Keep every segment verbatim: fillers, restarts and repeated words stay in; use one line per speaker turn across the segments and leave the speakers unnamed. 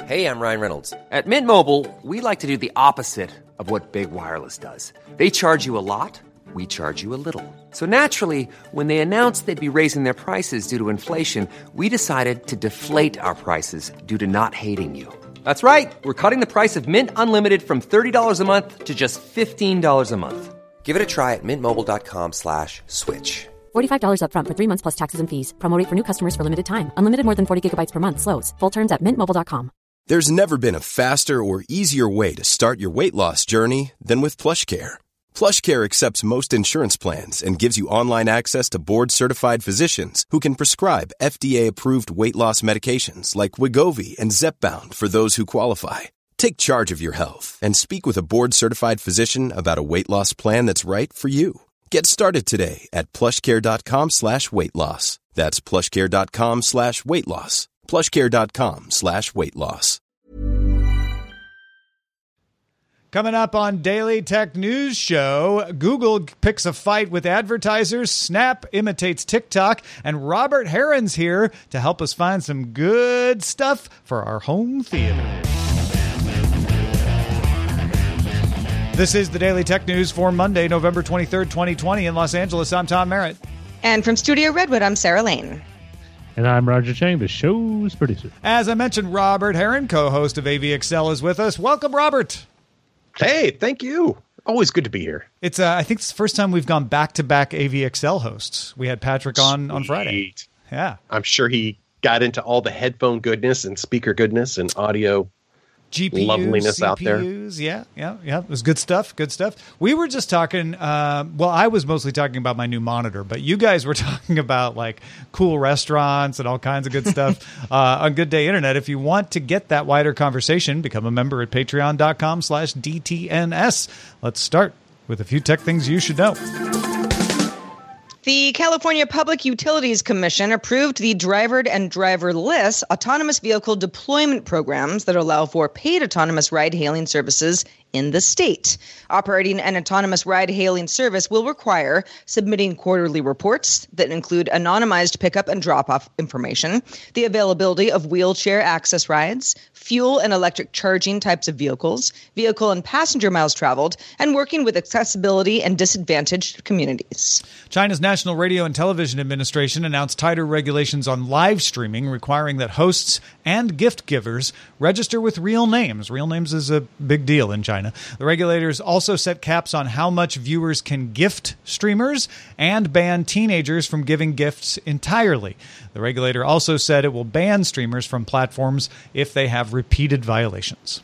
Hey, I'm Ryan Reynolds. At Mint Mobile, we like to do the opposite of what Big Wireless does. They charge you a lot, we charge you a little. So naturally, when they announced they'd be raising their prices due to inflation, we decided to deflate our prices due to not hating you. That's right. We're cutting the price of Mint Unlimited from thirty dollars a month to just fifteen dollars a month. Give it a try at mintmobile.com slash switch.
forty-five dollars up front for three months plus taxes and fees. Promo rate for new customers for limited time. Unlimited more than forty gigabytes per month slows. Full terms at mint mobile dot com.
There's never been a faster or easier way to start your weight loss journey than with PlushCare. PlushCare accepts most insurance plans and gives you online access to board-certified physicians who can prescribe F D A-approved weight loss medications like Wegovy and Zepbound for those who qualify. Take charge of your health and speak with a board-certified physician about a weight loss plan that's right for you. Get started today at plushcare.com slash weight loss. That's plushcare.com slash weight loss. plushcare.com slash weight loss.
Coming up on Daily Tech News Show, Google picks a fight with advertisers, Snap imitates TikTok, and Robert Heron's here to help us find some good stuff for our home theater. This is the Daily Tech News for Monday, November twenty-third, twenty twenty in Los Angeles. I'm Tom Merritt.
And from Studio Redwood, I'm Sarah Lane.
And I'm Roger Chang, the show's producer.
As I mentioned, Robert Heron, co-host of A V X L, is with us. Welcome, Robert.
Hey, thank you. Always good to be here.
It's uh, I think it's the first time we've gone back-to-back A V X L hosts. We had Patrick on, on Friday. Yeah.
I'm sure he got into all the headphone goodness and speaker goodness and audio
G P Us,
loveliness
C P Us,
out there.
Yeah, yeah, yeah. It was good stuff, good stuff. We were just talking, uh, well, I was mostly talking about my new monitor, but you guys were talking about like cool restaurants and all kinds of good stuff uh, on Good Day Internet. If you want to get that wider conversation, become a member at patreon.com slash DTNS. Let's start with a few tech things you should know.
The California Public Utilities Commission approved the drivered and driverless autonomous vehicle deployment programs that allow for paid autonomous ride-hailing services in the state. Operating an autonomous ride-hailing service will require submitting quarterly reports that include anonymized pickup and drop-off information, the availability of wheelchair access rides, fuel and electric charging types of vehicles, vehicle and passenger miles traveled, and working with accessibility and disadvantaged communities.
China's National Radio and Television Administration announced tighter regulations on live streaming, requiring that hosts and gift givers register with real names. Real names is a big deal in China. The regulators also set caps on how much viewers can gift streamers and ban teenagers from giving gifts entirely. The regulator also said it will ban streamers from platforms if they have repeated violations.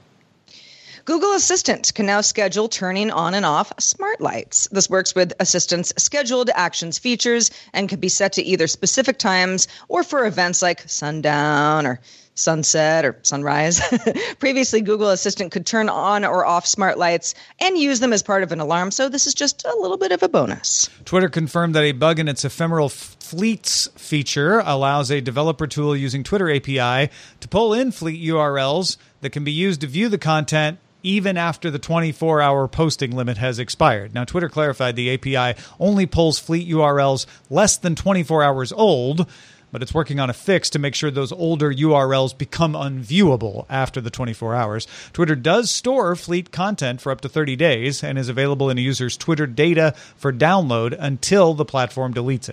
Google Assistant can now schedule turning on and off smart lights. This works with Assistant's scheduled actions features and can be set to either specific times or for events like sundown or sunset or sunrise. Previously, Google Assistant could turn on or off smart lights and use them as part of an alarm, so this is just a little bit of a bonus.
Twitter confirmed that a bug in its ephemeral fleets feature allows a developer tool using Twitter A P I to pull in fleet U R Ls that can be used to view the content even after the twenty-four hour posting limit has expired. Now, Twitter clarified the A P I only pulls fleet U R Ls less than twenty-four hours old, but it's working on a fix to make sure those older U R Ls become unviewable after the twenty-four hours. Twitter does store fleet content for up to thirty days and is available in a user's Twitter data for download until the platform deletes it.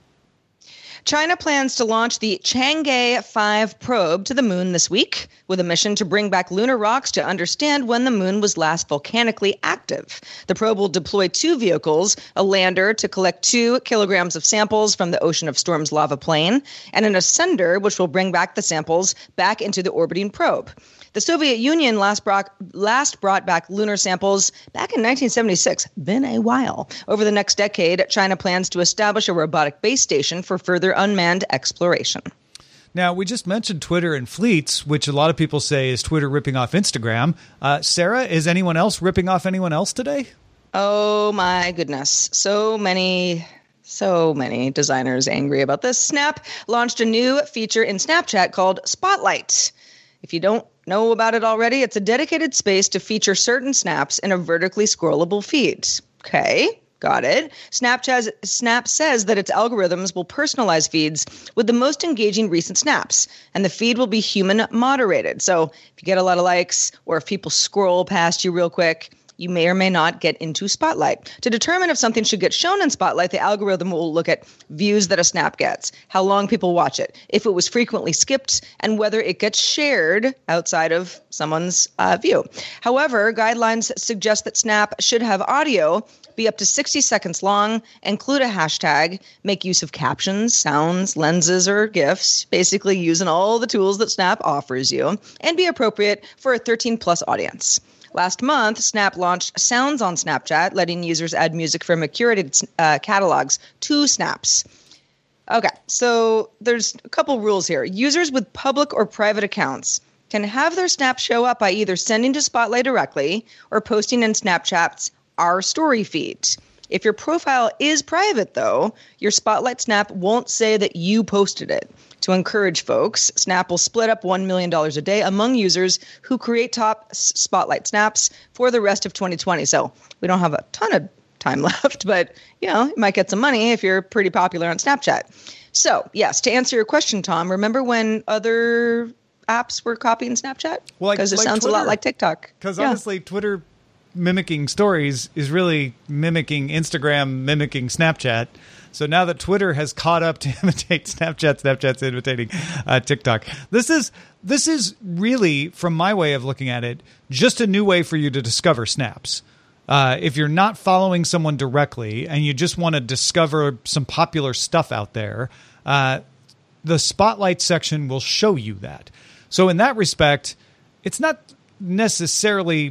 China plans to launch the Chang'e five probe to the moon this week with a mission to bring back lunar rocks to understand when the moon was last volcanically active. The probe will deploy two vehicles, a lander to collect two kilograms of samples from the Ocean of Storms lava plain, and an ascender which will bring back the samples back into the orbiting probe. The Soviet Union last brought, last brought back lunar samples back in nineteen seventy-six. Been a while. Over the next decade, China plans to establish a robotic base station for further unmanned exploration.
Now, we just mentioned Twitter and fleets, which a lot of people say is Twitter ripping off Instagram. Uh, Sarah, is anyone else ripping off anyone else today?
Oh, my goodness. So many... So many designers angry about this. Snap launched a new feature in Snapchat called Spotlight. If you don't know about it already, it's a dedicated space to feature certain snaps in a vertically scrollable feed. Okay, Got it. Snapchat, Snap says that its algorithms will personalize feeds with the most engaging recent snaps, and the feed will be human moderated. So if you get a lot of likes or if people scroll past you real quick, you may or may not get into Spotlight. To determine if something should get shown in Spotlight, the algorithm will look at views that a snap gets, how long people watch it, if it was frequently skipped, and whether it gets shared outside of someone's uh, view. However, guidelines suggest that Snap should have audio be up to sixty seconds long, include a hashtag, make use of captions, sounds, lenses, or GIFs, basically using all the tools that Snap offers you, and be appropriate for a thirteen plus audience. Last month, Snap launched Sounds on Snapchat, letting users add music from a curated uh, catalogs to Snaps. Okay, so there's a couple rules here. Users with public or private accounts can have their Snap show up by either sending to Spotlight directly or posting in Snapchat's Our Story feed. If your profile is private, though, your Spotlight Snap won't say that you posted it. To encourage folks, Snap will split up one million dollars a day among users who create top Spotlight Snaps for the rest of twenty twenty. So we don't have a ton of time left, but, you know, you might get some money if you're pretty popular on Snapchat. So, yes, to answer your question, Tom, remember when other apps were copying Snapchat?
Well,
because
like,
it
like
sounds
Twitter.
a lot like TikTok.
Because
yeah.
honestly, Twitter mimicking stories is really mimicking Instagram, mimicking Snapchat. So now that Twitter has caught up to imitate Snapchat, Snapchat's imitating uh, TikTok. This is this is really, from my way of looking at it, just a new way for you to discover snaps. Uh, if you're not following someone directly and you just want to discover some popular stuff out there, uh, the Spotlight section will show you that. So in that respect, it's not necessarily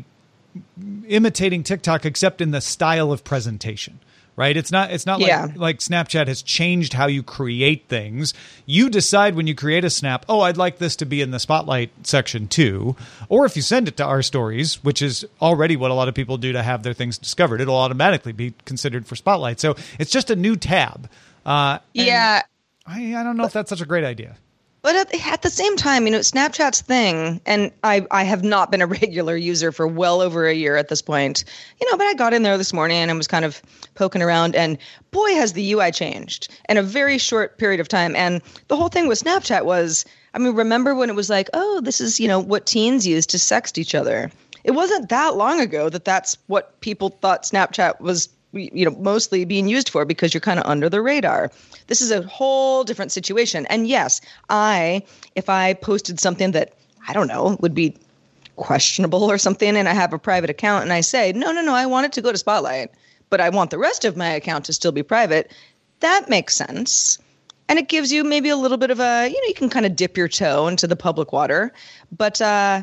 imitating TikTok, except in the style of presentation. Right? It's not it's not
yeah.
like, like Snapchat has changed how you create things. You decide when you create a snap, oh, I'd like this to be in the Spotlight section too. Or if you send it to Our Stories, which is already what a lot of people do to have their things discovered, it'll automatically be considered for Spotlight. So it's just a new tab. Uh,
yeah.
I, I don't know if that's such a great idea.
But at, at the same time, you know, Snapchat's thing, and I, I have not been a regular user for well over a year at this point, you know, but I got in there this morning and was kind of poking around, and boy, has the U I changed in a very short period of time. And the whole thing with Snapchat was, I mean, remember when it was like, oh, this is, you know, what teens use to sext each other. It wasn't that long ago that that's what people thought Snapchat was, you know, mostly being used for, because you're kind of under the radar. This is a whole different situation. And yes, I, if I posted something that, I don't know, would be questionable or something, and I have a private account and I say, no, no, no, I want it to go to Spotlight, but I want the rest of my account to still be private, that makes sense. And it gives you maybe a little bit of a, you know, you can kind of dip your toe into the public water. But uh,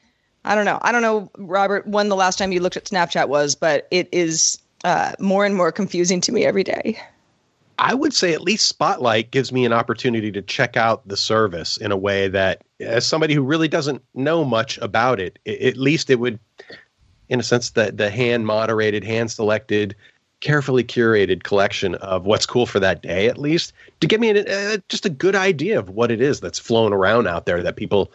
I don't know. I don't know, Robert, when the last time you looked at Snapchat was, but it is uh, more and more confusing to me every day.
I would say at least Spotlight gives me an opportunity to check out the service in a way that, as somebody who really doesn't know much about it, it at least it would, in a sense, the, the hand-moderated, hand-selected, carefully curated collection of what's cool for that day, at least, to give me an, uh, just a good idea of what it is that's flown around out there that people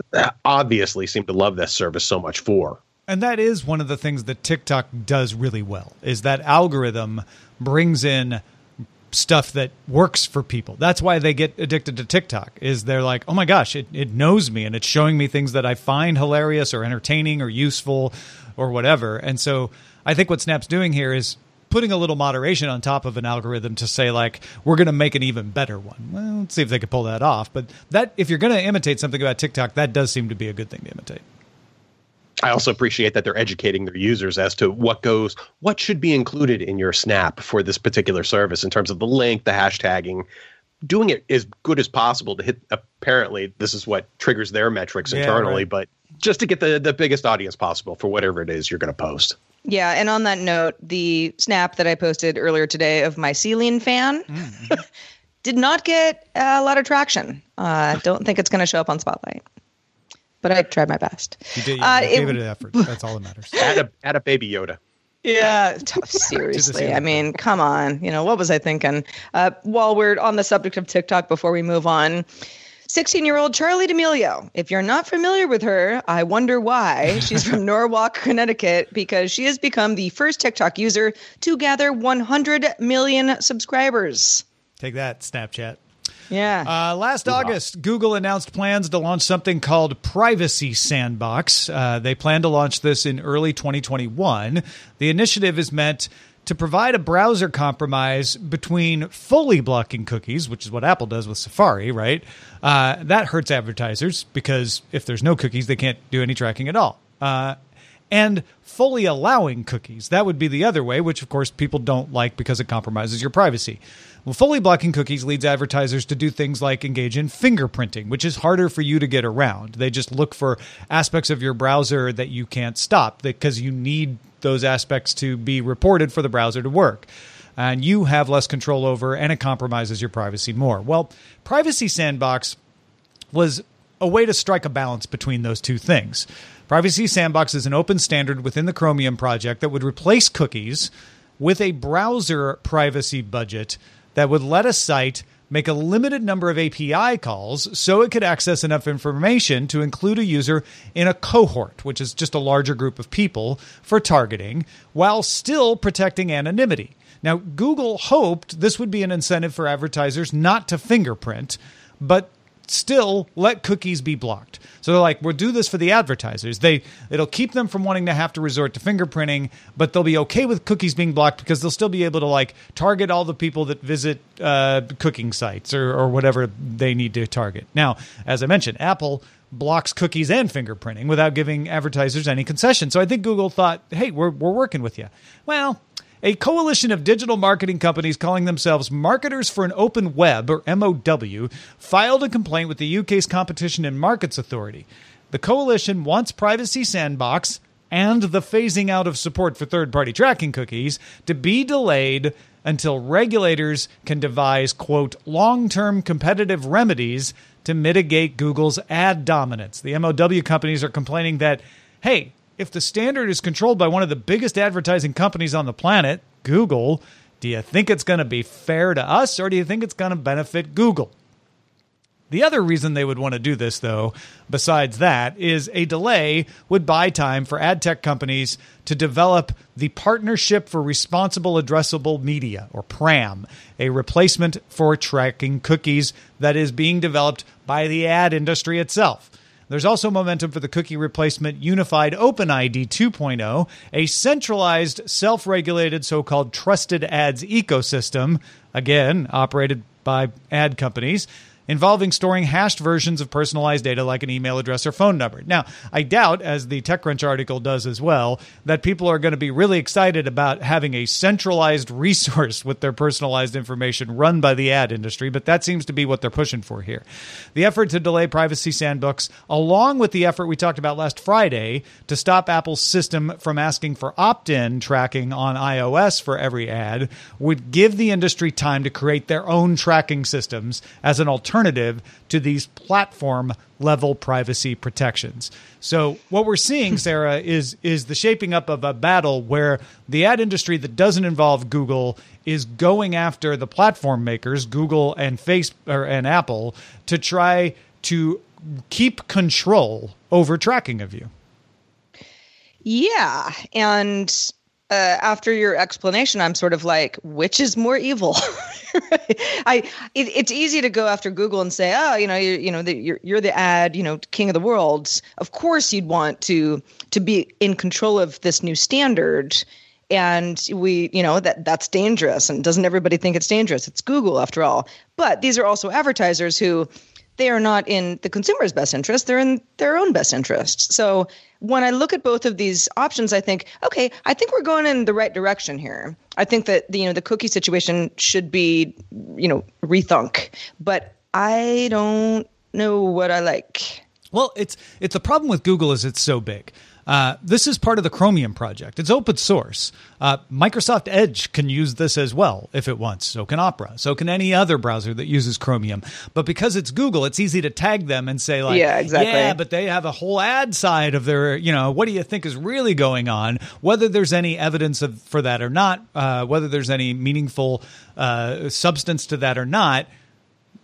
obviously seem to love this service so much for.
And that is one of the things that TikTok does really well, is that algorithm brings in stuff that works for people. That's why they get addicted to TikTok, is they're like, oh my gosh, it, it knows me and it's showing me things that I find hilarious or entertaining or useful or whatever. And so I think what Snap's doing here is putting a little moderation on top of an algorithm to say, like, we're going to make an even better one. Well, let's see if they can pull that off. But that, if you're going to imitate something about TikTok, that does seem to be a good thing to imitate.
I also appreciate that they're educating their users as to what goes, what should be included in your snap for this particular service in terms of the link, the hashtagging, doing it as good as possible to hit. Apparently, this is what triggers their metrics
Yeah,
internally,
right.
but just to get the, the biggest audience possible for whatever it is you're going to post.
Yeah, and on that note, the snap that I posted earlier today of my ceiling fan mm-hmm. did not get a lot of traction. I uh, don't think it's going to show up on Spotlight. But I tried my best.
You did. You
uh,
gave
it,
it an effort. That's all that matters.
Add a, add a baby Yoda.
Yeah, t- seriously. I mean, come on. You know, what was I thinking? Uh, while we're on the subject of TikTok, before we move on, sixteen-year-old Charlie D'Amelio. If you're not familiar with her, I wonder why. She's from Norwalk, Connecticut, because she has become the first TikTok user to gather one hundred million subscribers.
Take that, Snapchat.
Yeah.
Uh, last August, Google announced plans to launch something called Privacy Sandbox. Uh, they plan to launch this in early twenty twenty-one. The initiative is meant to provide a browser compromise between fully blocking cookies, which is what Apple does with Safari, right? Uh, that hurts advertisers because if there's no cookies, they can't do any tracking at all. Uh, and fully allowing cookies. That would be the other way, which, of course, people don't like because it compromises your privacy. Well, fully blocking cookies leads advertisers to do things like engage in fingerprinting, which is harder for you to get around. They just look for aspects of your browser that you can't stop because you need those aspects to be reported for the browser to work. And you have less control over, and it compromises your privacy more. Well, Privacy Sandbox was a way to strike a balance between those two things. Privacy Sandbox is an open standard within the Chromium project that would replace cookies with a browser privacy budget that would let a site make a limited number of A P I calls so it could access enough information to include a user in a cohort, which is just a larger group of people for targeting, while still protecting anonymity. Now, Google hoped this would be an incentive for advertisers not to fingerprint, but still let cookies be blocked. So they're like, we'll do this for the advertisers. They It'll keep them from wanting to have to resort to fingerprinting, but they'll be okay with cookies being blocked because they'll still be able to like target all the people that visit uh, cooking sites or, or whatever they need to target. Now, as I mentioned, Apple blocks cookies and fingerprinting without giving advertisers any concession. So I think Google thought, hey, we're we're working with you. Well, a coalition of digital marketing companies calling themselves Marketers for an Open Web, or M O W, filed a complaint with the U K's Competition and Markets Authority. The coalition wants Privacy Sandbox and the phasing out of support for third-party tracking cookies to be delayed until regulators can devise, quote, long-term competitive remedies to mitigate Google's ad dominance. The M O W companies are complaining that, hey, if the standard is controlled by one of the biggest advertising companies on the planet, Google, do you think it's going to be fair to us or do you think it's going to benefit Google? The other reason they would want to do this, though, besides that, is a delay would buy time for ad tech companies to develop the Partnership for Responsible Addressable Media, or PRAM, a replacement for tracking cookies that is being developed by the ad industry itself. There's also momentum for the cookie replacement Unified OpenID two point oh, a centralized, self-regulated, so-called trusted ads ecosystem, again, operated by ad companies, involving storing hashed versions of personalized data like an email address or phone number. Now, I doubt, as the TechCrunch article does as well, that people are going to be really excited about having a centralized resource with their personalized information run by the ad industry, but that seems to be what they're pushing for here. The effort to delay Privacy Sandbox, along with the effort we talked about last Friday to stop Apple's system from asking for opt-in tracking on iOS for every ad, would give the industry time to create their own tracking systems as an alternative alternative to these platform-level privacy protections. So what we're seeing, Sarah, is is the shaping up of a battle where the ad industry that doesn't involve Google is going after the platform makers, Google and Face or, and Apple, to try to keep control over tracking of you.
Yeah, and Uh, after your explanation, I'm sort of like, which is more evil? I it, it's easy to go after Google and say, oh, you know, you, you know, the, you're you're the ad, you know, king of the world. Of course, you'd want to to be in control of this new standard, and we, you know, that that's dangerous. And doesn't everybody think it's dangerous? It's Google, after all. But these are also advertisers who, they are not in the consumer's best interest. They're in their own best interest. So when I look at both of these options, I think, okay, I think we're going in the right direction here. I think that the, you know, the cookie situation should be, you know, rethunk. But I don't know what I like.
Well, it's it's a problem with Google is it's so big. Uh, this is part of the Chromium project. It's open source. Uh, Microsoft Edge can use this as well if it wants. So can Opera. So can any other browser that uses Chromium. But because it's Google, it's easy to tag them and say, like,
yeah, exactly.
yeah, but they have a whole ad side of their, you know, what do you think is really going on? Whether there's any evidence of, for that or not, uh, whether there's any meaningful uh, substance to that or not,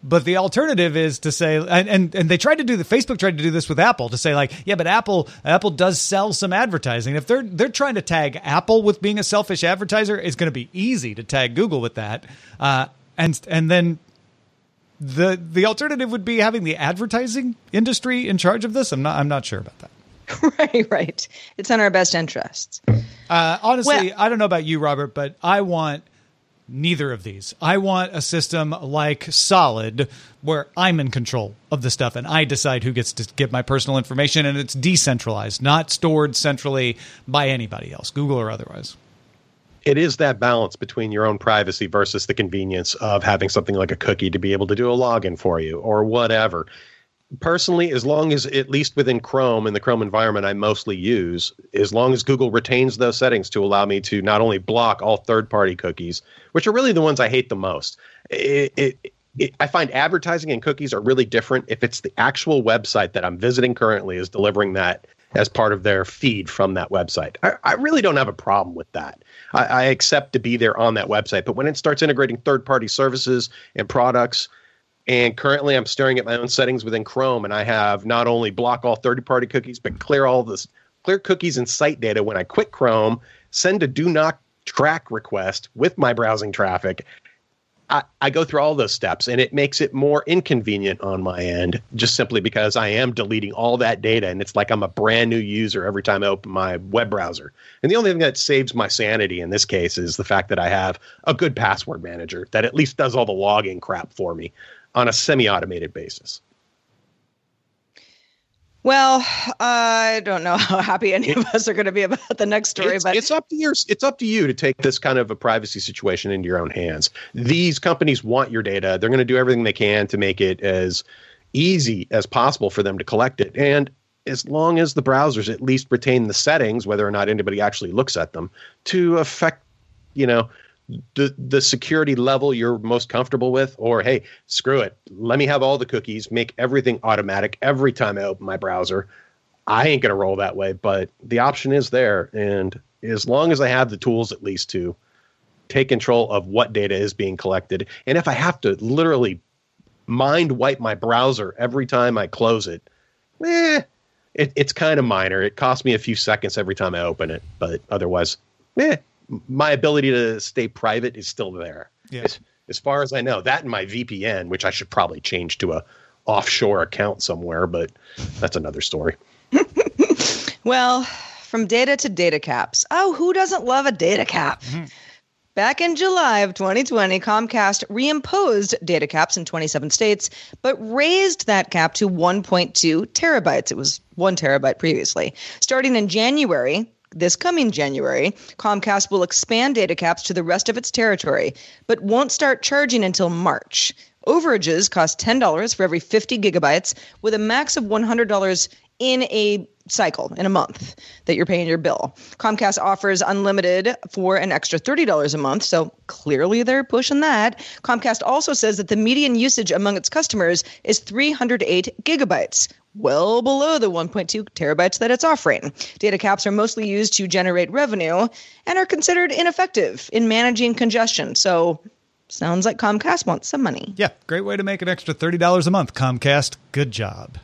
But the alternative is to say, and, and and they tried to do the Facebook tried to do this with Apple to say like, yeah, but Apple Apple does sell some advertising. If they're they're trying to tag Apple with being a selfish advertiser, it's going to be easy to tag Google with that. Uh, and and then the the alternative would be having the advertising industry in charge of this. I'm not I'm not sure about that.
Right, right. It's in our best interests.
Uh, honestly,
well,
I don't know about you, Robert, but I want neither of these. I want a system like Solid where I'm in control of the stuff and I decide who gets to get my personal information, and it's decentralized, not stored centrally by anybody else, Google or otherwise.
It is that balance between your own privacy versus the convenience of having something like a cookie to be able to do a login for you or whatever. Personally, as long as, at least within Chrome and the Chrome environment I mostly use, as long as Google retains those settings to allow me to not only block all third-party cookies, which are really the ones I hate the most. It, it, it, I find advertising and cookies are really different if it's the actual website that I'm visiting currently is delivering that as part of their feed from that website. I, I really don't have a problem with that. I, I accept to be there on that website, but when it starts integrating third-party services and products, and currently I'm staring at my own settings within Chrome, and I have not only block all third-party cookies, but clear all this, clear cookies and site data when I quit Chrome, send a do not track request with my browsing traffic. I, I go through all those steps, and it makes it more inconvenient on my end, just simply because I am deleting all that data, and it's like I'm a brand new user every time I open my web browser. And the only thing that saves my sanity in this case is the fact that I have a good password manager that at least does all the login crap for me on a semi-automated basis.
Well, I don't know how happy any of us are going to be about the next story,
it's,
but
it's up to your, it's up to you to take this kind of a privacy situation into your own hands. These companies want your data. They're going to do everything they can to make it as easy as possible for them to collect it. And as long as the browsers at least retain the settings, whether or not anybody actually looks at them, to affect, you know, the the security level you're most comfortable with, or hey, screw it, let me have all the cookies, make everything automatic every time I open my browser. I ain't gonna roll that way, but the option is there, and as long as I have the tools at least to take control of what data is being collected, and if I have to literally mind wipe my browser every time I close it, eh, it it's kind of minor. It costs me a few seconds every time I open it, but otherwise, eh. My ability to stay private is still there.
Yeah.
As, as far as I know, that and my V P N, which I should probably change to a offshore account somewhere, but that's another story.
Well, from data to data caps. Oh, who doesn't love a data cap? Mm-hmm. Back in July of twenty twenty, Comcast reimposed data caps in twenty-seven states, but raised that cap to one point two terabytes. It was one terabyte previously. Starting in January, this coming January, Comcast will expand data caps to the rest of its territory, but won't start charging until March. Overages cost ten dollars for every fifty gigabytes, with a max of one hundred dollars in a cycle, in a month, that you're paying your bill. Comcast offers unlimited for an extra thirty dollars a month, so clearly they're pushing that. Comcast also says that the median usage among its customers is three hundred eight gigabytes, well below the one point two terabytes that it's offering. Data caps are mostly used to generate revenue and are considered ineffective in managing congestion. So sounds like Comcast wants some money.
Yeah, great way to make an extra thirty dollars a month, Comcast. Good job.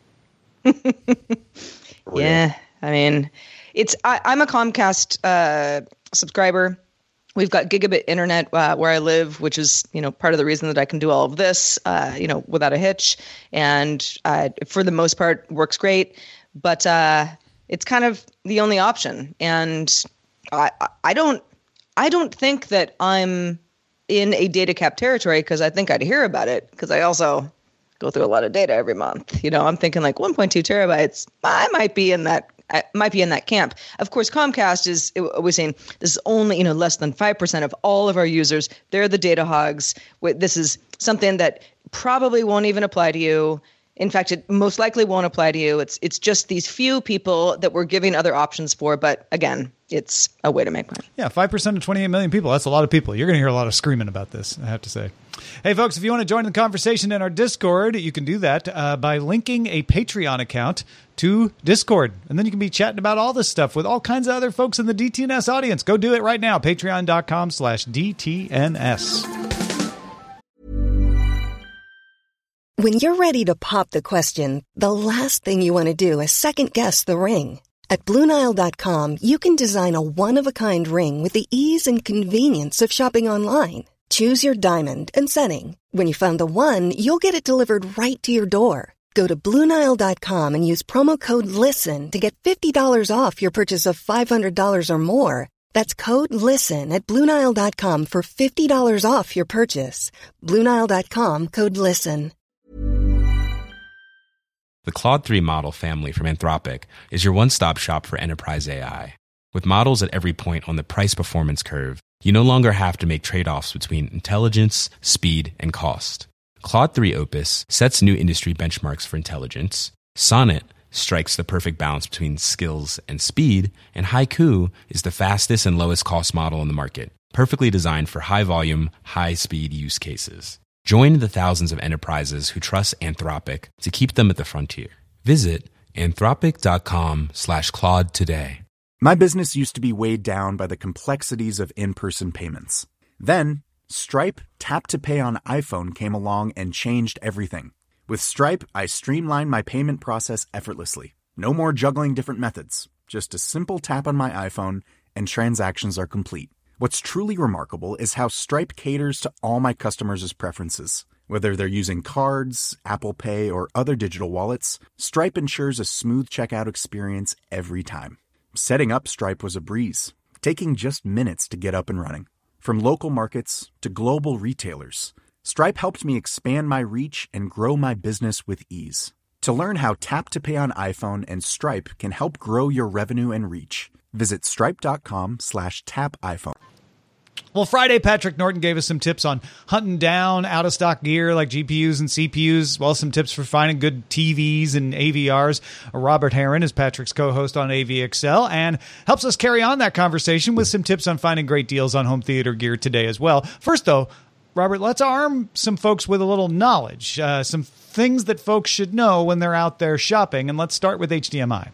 Yeah, I mean, it's I, I'm a Comcast uh, subscriber. We've got gigabit internet uh, where I live, which is, you know, part of the reason that I can do all of this, uh, you know, without a hitch. And uh, for the most part, works great. But uh, it's kind of the only option. And I, I don't, I don't think that I'm in a data cap territory, because I think I'd hear about it, because I also go through a lot of data every month. You know, I'm thinking like one point two terabytes. I might be in that. I might be in that camp. Of course, Comcast is was saying this is only, you know, less than five percent of all of our users. They're the data hogs. This is something that probably won't even apply to you. In fact, it most likely won't apply to you. It's it's just these few people that we're giving other options for. But again, it's a way to make money.
Yeah, five percent of twenty-eight million people. That's a lot of people. You're going to hear a lot of screaming about this, I have to say. Hey, folks, if you want to join the conversation in our Discord, you can do that uh, by linking a Patreon account to Discord. And then you can be chatting about all this stuff with all kinds of other folks in the D T N S audience. Go do it right now. Patreon.com slash DTNS.
When you're ready to pop the question, the last thing you want to do is second-guess the ring. At Blue Nile dot com, you can design a one-of-a-kind ring with the ease and convenience of shopping online. Choose your diamond and setting. When you find the one, you'll get it delivered right to your door. Go to Blue Nile dot com and use promo code LISTEN to get fifty dollars off your purchase of five hundred dollars or more. That's code LISTEN at Blue Nile dot com for fifty dollars off your purchase. Blue Nile dot com, code LISTEN.
The Claude three model family from Anthropic is your one-stop shop for enterprise A I. With models at every point on the price-performance curve, you no longer have to make trade-offs between intelligence, speed, and cost. Claude three Opus sets new industry benchmarks for intelligence, Sonnet strikes the perfect balance between skills and speed, and Haiku is the fastest and lowest cost model on the market, perfectly designed for high-volume, high-speed use cases. Join the thousands of enterprises who trust Anthropic to keep them at the frontier. Visit anthropic.com slash Claude today.
My business used to be weighed down by the complexities of in-person payments. Then, Stripe Tap to Pay on iPhone came along and changed everything. With Stripe, I streamlined my payment process effortlessly. No more juggling different methods. Just a simple tap on my iPhone and transactions are complete. What's truly remarkable is how Stripe caters to all my customers' preferences. Whether they're using cards, Apple Pay, or other digital wallets, Stripe ensures a smooth checkout experience every time. Setting up Stripe was a breeze, taking just minutes to get up and running. From local markets to global retailers, Stripe helped me expand my reach and grow my business with ease. To learn how Tap to Pay on iPhone and Stripe can help grow your revenue and reach, visit stripe.com slash tap iPhone.
Well, Friday, Patrick Norton gave us some tips on hunting down out-of-stock gear like G P Us and C P Us, as well as some tips for finding good T Vs and A V Rs. Robert Heron is Patrick's co-host on A V X L and helps us carry on that conversation with some tips on finding great deals on home theater gear today as well. First, though, Robert, let's arm some folks with a little knowledge, uh, some things that folks should know when they're out there shopping, and let's start with H D M I.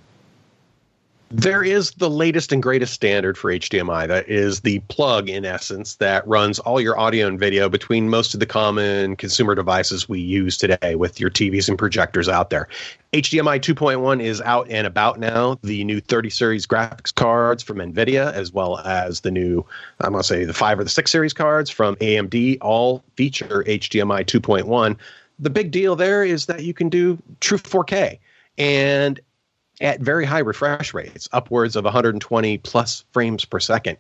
There is the latest and greatest standard for H D M I. That is the plug, in essence, that runs all your audio and video between most of the common consumer devices we use today with your T Vs and projectors out there. H D M I two point one is out and about now. The new thirty series graphics cards from NVIDIA, as well as the new, I'm going to say the five or the six series cards from A M D, all feature H D M I two point one. The big deal there is that you can do true four K. And at very high refresh rates, upwards of one hundred twenty plus frames per second.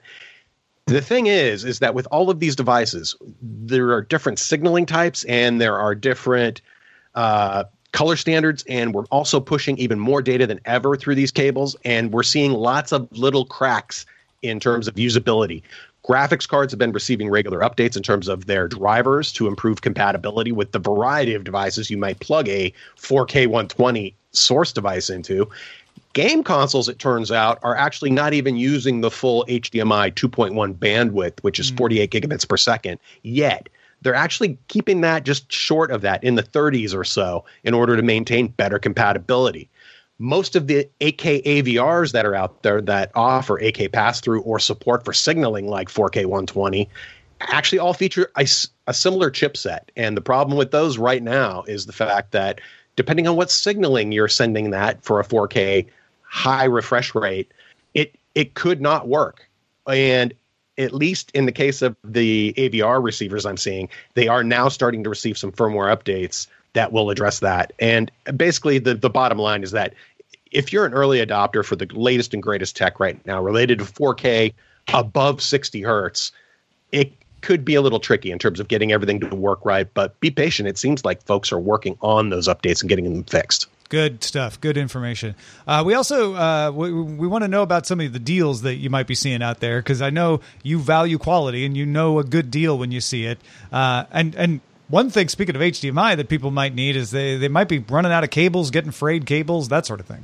The thing is, is that with all of these devices, there are different signaling types and there are different uh, color standards, and we're also pushing even more data than ever through these cables, and we're seeing lots of little cracks in terms of usability. Graphics cards have been receiving regular updates in terms of their drivers to improve compatibility with the variety of devices you might plug a four K one twenty source device into. Game consoles, it turns out, are actually not even using the full H D M I two point one bandwidth, which is forty-eight gigabits per second, yet. They're actually keeping that just short of that, in the thirties or so, in order to maintain better compatibility. Most of the eight K A V Rs that are out there that offer eight K pass-through or support for signaling like four K one twenty actually all feature a, a similar chipset. And the problem with those right now is the fact that depending on what signaling you're sending that for a four K high refresh rate, it it could not work. And at least in the case of the A V R receivers I'm seeing, they are now starting to receive some firmware updates that will address that. And basically the, the bottom line is that if you're an early adopter for the latest and greatest tech right now related to four K above sixty hertz, it could be a little tricky in terms of getting everything to work right, but be patient. It seems like folks are working on those updates and getting them fixed.
Good stuff. Good information. Uh, we also uh, we, we want to know about some of the deals that you might be seeing out there, because I know you value quality and you know a good deal when you see it. Uh, and and one thing, speaking of H D M I, that people might need is they, they might be running out of cables, getting frayed cables, that sort of thing.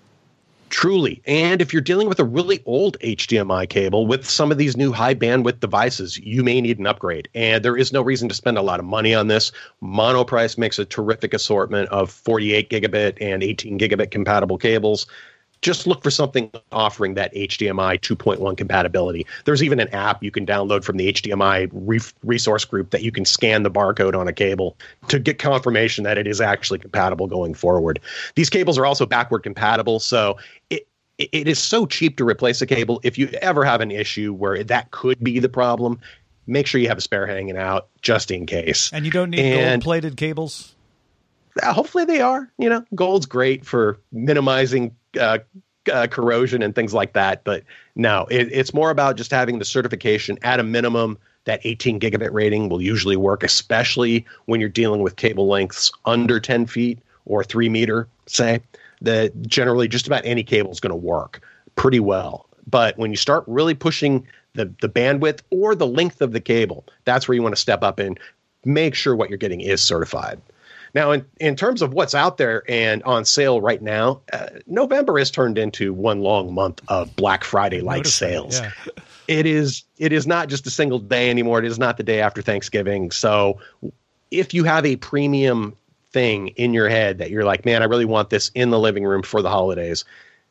Truly. And if you're dealing with a really old H D M I cable with some of these new high bandwidth devices, you may need an upgrade. And there is no reason to spend a lot of money on this. Monoprice makes a terrific assortment of forty-eight gigabit and eighteen gigabit compatible cables. just look for something offering that H D M I two point one compatibility. There's even an app you can download from the H D M I re- resource group that you can scan the barcode on a cable to get confirmation that it is actually compatible going forward. These cables are also backward compatible, so it it is so cheap to replace a cable. If you ever have an issue where that could be the problem, make sure you have a spare hanging out just in case.
And you don't need
and,
gold-plated cables?
Hopefully they are. You know, gold's great for minimizing uh, uh, corrosion and things like that. But no, it, it's more about just having the certification at a minimum. That eighteen gigabit rating will usually work, especially when you're dealing with cable lengths under ten feet or three meter, say. That generally just about any cable is going to work pretty well. But when you start really pushing the, the bandwidth or the length of the cable, that's where you want to step up and make sure what you're getting is certified. Now, in, in terms of what's out there and on sale right now, uh, November has turned into one long month of Black Friday-like sales. Yeah. It is it is not just a single day anymore. It is not the day after Thanksgiving. So if you have a premium thing in your head that you're like, man, I really want this in the living room for the holidays,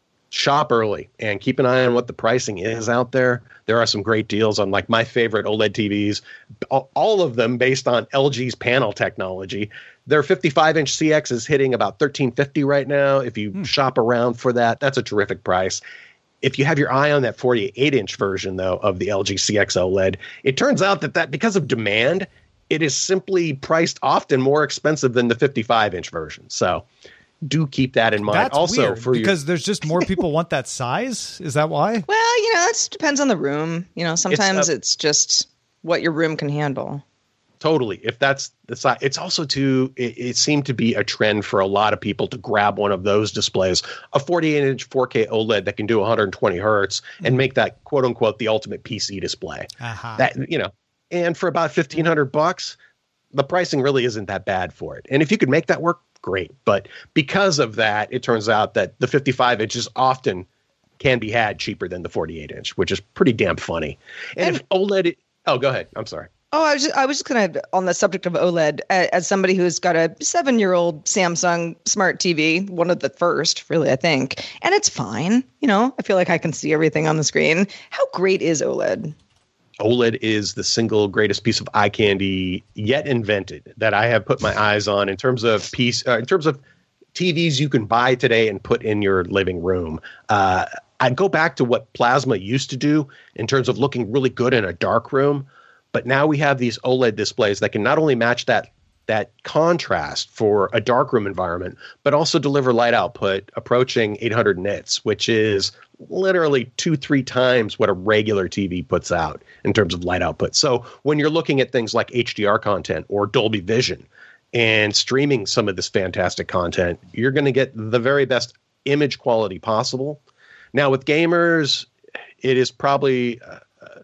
shop early and keep an eye on what the pricing is out there. There are some great deals on like my favorite OLED T Vs, all of them based on L G's panel technology. Their fifty-five inch C X is hitting about thirteen fifty right now. If you hmm. shop around for that, that's a terrific price. If you have your eye on that forty-eight inch version, though, of the L G C X OLED, it turns out that, that because of demand, it is simply priced often more expensive than the fifty-five inch version. So do keep that in mind.
That's
also
weird,
for
because
your...
there's just more people want that size. Is that why?
Well, you know, it depends on the room. You know, sometimes
it's, uh,
it's just what your room can handle.
Totally. If that's the size, it's also too, it, it seemed to be a trend for a lot of people to grab one of those displays, a forty-eight inch four K OLED that can do one hundred twenty hertz and make that quote unquote the ultimate P C display. Uh-huh. That, you know, and for about fifteen hundred bucks, the pricing really isn't that bad for it. And if you could make that work, great. But because of that, it turns out that the fifty-five inches often can be had cheaper than the forty-eight inch, which is pretty damn funny. And, and if OLED, oh, go ahead. I'm sorry.
Oh, I was just, I was just kind of on the subject of OLED as somebody who's got a seven-year-old Samsung smart T V, one of the first, really, I think, and it's fine. You know, I feel like I can see everything on the screen. How great is OLED?
OLED is the single greatest piece of eye candy yet invented that I have put my eyes on in terms of piece, uh, in terms of T Vs you can buy today and put in your living room. Uh, I'd go back to what plasma used to do in terms of looking really good in a dark room. But now we have these OLED displays that can not only match that that contrast for a darkroom environment, but also deliver light output approaching eight hundred nits, which is literally two, three times what a regular T V puts out in terms of light output. So when you're looking at things like H D R content or Dolby Vision and streaming some of this fantastic content, you're going to get the very best image quality possible. Now with gamers, it is probably... Uh,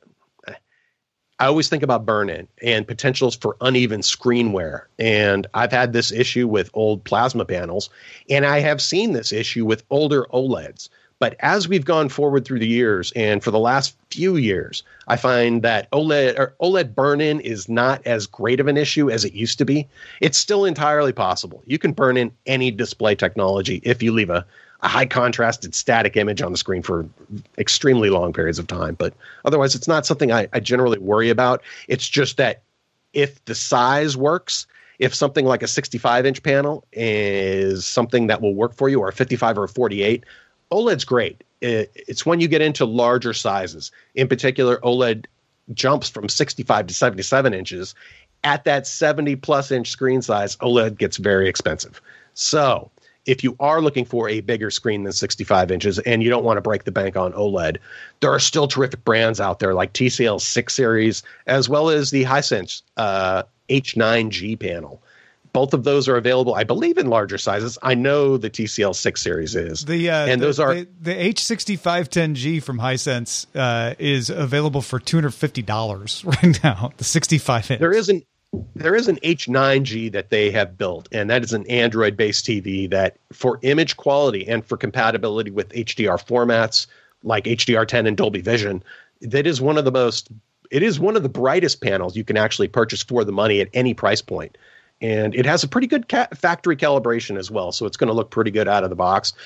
I always think about burn-in and potentials for uneven screen wear. And I've had this issue with old plasma panels, and I have seen this issue with older OLEDs. But as we've gone forward through the years, and for the last few years, I find that OLED or OLED burn-in is not as great of an issue as it used to be. It's still entirely possible. You can burn in any display technology if you leave a a high contrasted static image on the screen for extremely long periods of time. But otherwise, it's not something I, I generally worry about. It's just that if the size works, if something like a sixty-five inch panel is something that will work for you, or a fifty-five or a forty-eight, OLED's great. It, it's when you get into larger sizes. In particular, OLED jumps from sixty-five to seventy-seven inches. At that seventy plus inch screen size, OLED gets very expensive. So if you are looking for a bigger screen than sixty-five inches and you don't want to break the bank on OLED, there are still terrific brands out there like T C L's six series, as well as the Hisense uh, H nine G panel. Both of those are available, I believe, in larger sizes. I know the T C L six series is.
The uh,
and
the,
those are
the, the H sixty-five ten G from Hisense uh, is available for two hundred fifty dollars right now. The sixty-five inch.
There is an There is an H nine G that they have built, and that is an Android-based T V that, for image quality and for compatibility with H D R formats like H D R ten and Dolby Vision, that is one of the most, it is one of the brightest panels you can actually purchase for the money at any price point. And it has a pretty good ca- factory calibration as well, so it's going to look pretty good out of the box.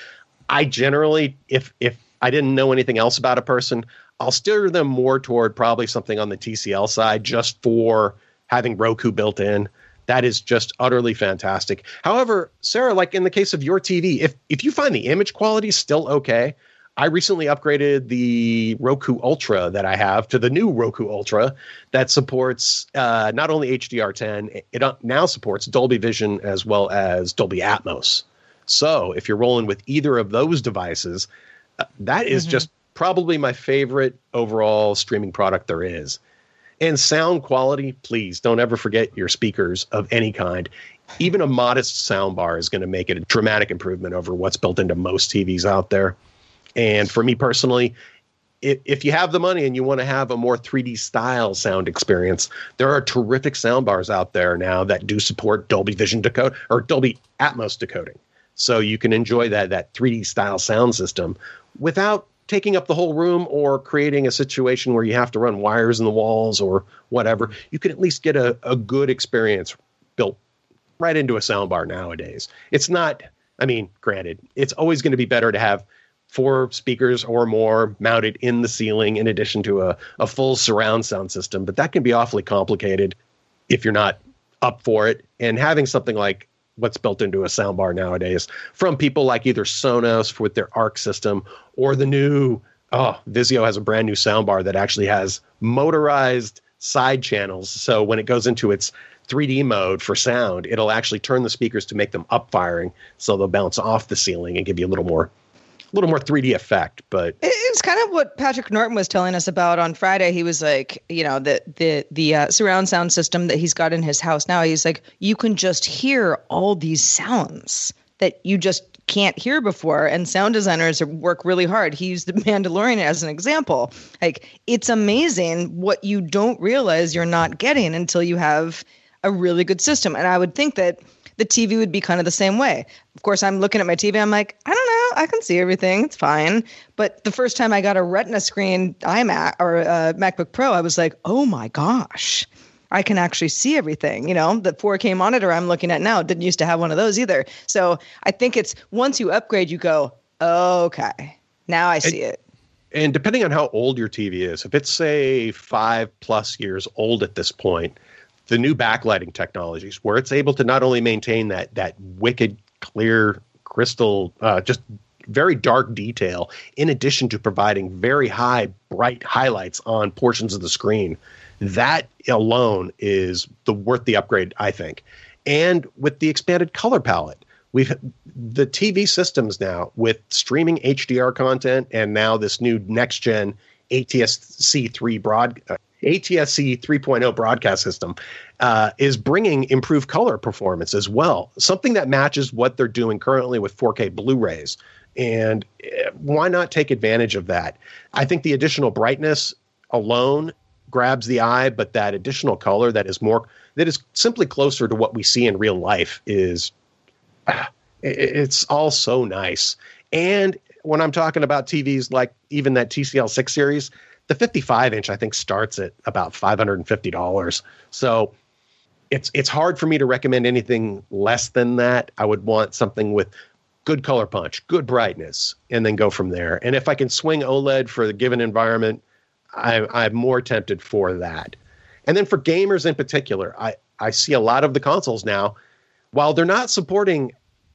I generally, if if I didn't know anything else about a person, I'll steer them more toward probably something on the T C L side just for having Roku built in. That is just utterly fantastic. However, Sarah, like in the case of your T V, if if you find the image quality still okay, I recently upgraded the Roku Ultra that I have to the new Roku Ultra that supports uh, not only H D R ten, it now supports Dolby Vision as well as Dolby Atmos. So if you're rolling with either of those devices, uh, that is mm-hmm. just probably my favorite overall streaming product there is. And sound quality, please don't ever forget your speakers of any kind. Even a modest sound bar is going to make it a dramatic improvement over what's built into most T Vs out there. And for me personally, if, if you have the money and you want to have a more three D style sound experience, there are terrific sound bars out there now that do support Dolby Vision decode or Dolby Atmos decoding. So you can enjoy that that three D style sound system without taking up the whole room or creating a situation where you have to run wires in the walls or whatever. You can at least get a, a good experience built right into a soundbar nowadays. It's not, I mean, granted, it's always going to be better to have four speakers or more mounted in the ceiling in addition to a, a full surround sound system, but that can be awfully complicated if you're not up for it. And having something like what's built into a soundbar nowadays from people like either Sonos with their Arc system or the new, oh, Vizio has a brand new soundbar that actually has motorized side channels. So when it goes into its three D mode for sound, it'll actually turn the speakers to make them up firing. So they'll bounce off the ceiling and give you a little more a little more three D effect. But
it's kind of what Patrick Norton was telling us about on Friday. He was like, you know, the the the uh, surround sound system that he's got in his house now. He's like, you can just hear all these sounds that you just can't hear before. And sound designers work really hard. He used The Mandalorian as an example. Like, it's amazing what you don't realize you're not getting until you have a really good system. And I would think that the T V would be kind of the same way. Of course, I'm looking at my T V. I'm like, I don't know. I can see everything. It's fine. But the first time I got a Retina screen iMac or a MacBook Pro, I was like, oh my gosh, I can actually see everything. You know, the four K monitor I'm looking at now didn't used to have one of those either. So I think it's once you upgrade, you go, oh, okay, now I see and, it.
And depending on how old your T V is, if it's say five plus years old at this point, the new backlighting technologies where it's able to not only maintain that that wicked clear crystal, uh, just very dark detail, in addition to providing very high bright highlights on portions of the screen, that alone is the worth the upgrade, I think. And with the expanded color palette, we've the T V systems now with streaming H D R content and now this new next gen A T S C three broad. Uh, A T S C three point oh broadcast system uh, is bringing improved color performance as well, something that matches what they're doing currently with four K Blu-rays. And uh, why not take advantage of that? I think the additional brightness alone grabs the eye, but that additional color that is more that is simply closer to what we see in real life is uh, it's all so nice. And when I'm talking about T Vs like even that T C L six series, the fifty-five inch, I think, starts at about five hundred fifty dollars. So it's it's hard for me to recommend anything less than that. I would want something with good color punch, good brightness, and then go from there. And if I can swing OLED for the given environment, I, I'm more tempted for that. And then for gamers in particular, I, I see a lot of the consoles now, while they're not supporting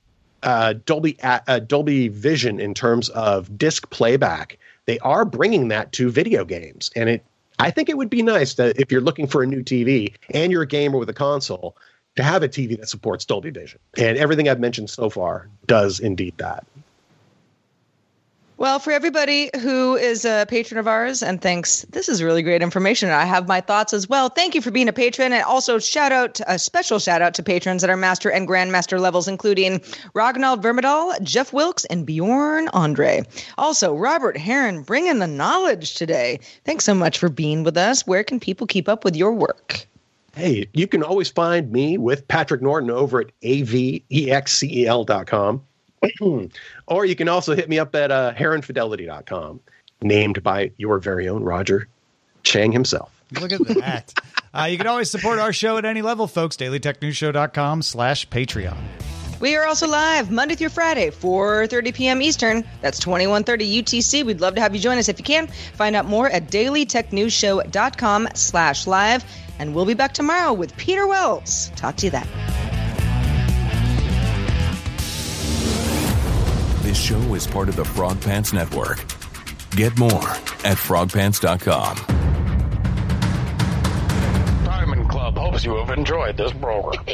uh, Dolby uh, Dolby Vision in terms of disc playback, they are bringing that to video games. And it, I think it would be nice that if you're looking for a new T V and you're a gamer with a console, to have a T V that supports Dolby Vision. And everything I've mentioned so far does indeed that.
Well, for everybody who is a patron of ours and thinks this is really great information, I have my thoughts as well. Thank you for being a patron. And also shout out, a special shout out to patrons at our master and grandmaster levels, including Ragnald Vermedal, Jeff Wilkes, and Bjorn Andre. Also, Robert Heron, bringing the knowledge today. Thanks so much for being with us. Where can people keep up with your work?
Hey, you can always find me with Patrick Norton over at A V E X C E L dot com. Or you can also hit me up at uh, heron fidelity dot com, named by your very own Roger Chang himself.
Look at that. uh, you can always support our show at any level, folks. daily tech news show dot com slash Patreon.
We are also live Monday through Friday, four thirty p.m. Eastern. That's twenty-one thirty U T C. We'd love to have you join us if you can. Find out more at dailytechnewsshow.com slash live. And we'll be back tomorrow with Peter Wells. Talk to you then.
This show is part of the Frog Pants Network. Get more at frog pants dot com.
Diamond Club hopes you have enjoyed this program.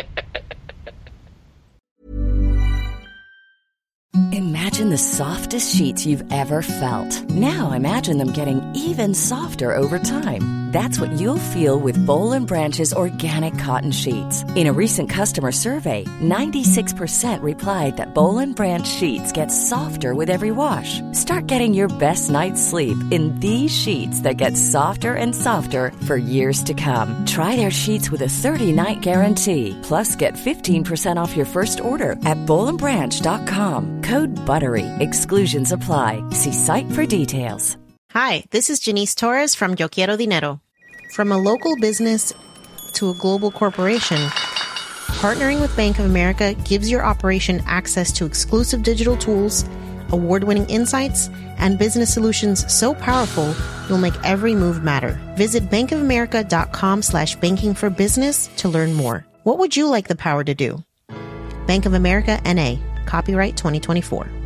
Imagine the softest sheets you've ever felt. Now imagine them getting even softer over time. That's what you'll feel with Boll and Branch's organic cotton sheets. In a recent customer survey, ninety-six percent replied that Boll and Branch sheets get softer with every wash. Start getting your best night's sleep in these sheets that get softer and softer for years to come. Try their sheets with a thirty-night guarantee. Plus, get fifteen percent off your first order at boll and branch dot com. Code BUTTERY. Exclusions apply. See site for details.
Hi, this is Janice Torres from Yo Quiero Dinero. From a local business to a global corporation, partnering with Bank of America gives your operation access to exclusive digital tools, award-winning insights, and business solutions so powerful you'll make every move matter. Visit bankofamerica.com slash banking for business to learn more. What would you like the power to do? Bank of America, N A Copyright twenty twenty-four.